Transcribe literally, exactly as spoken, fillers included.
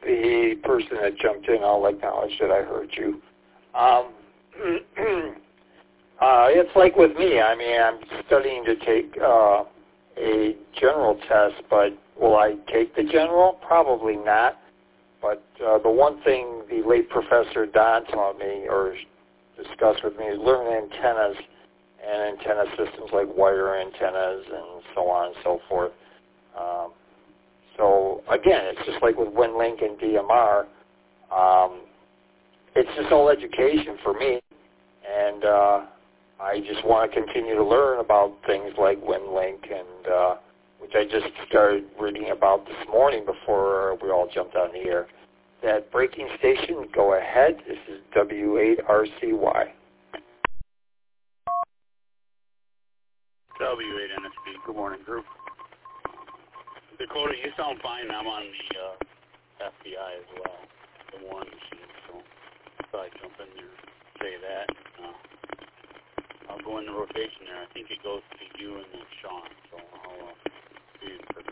the person that jumped in, I'll acknowledge that I heard you. Um, uh, it's like with me. I mean, I'm studying to take uh, a general test, but will I take the general? Probably not. But uh, the one thing the late Professor Don taught me or discussed with me is learning antennas and antenna systems like wire antennas and so on and so forth. Um, so, again, it's just like with WinLink and D M R. Um, it's just all education for me, and uh, I just want to continue to learn about things like WinLink, and uh, which I just started reading about this morning before we all jumped on the air. That breaking station, go ahead. This is W eight R C Y. W eight N S B. Good morning, group. Dakota, you sound fine. I'm on the uh, F B I as well, the Warren machine, so I thought I'd jump in there and say that. Uh, I'll go in the rotation there. I think it goes to you and then Sean, so I'll uh, be in for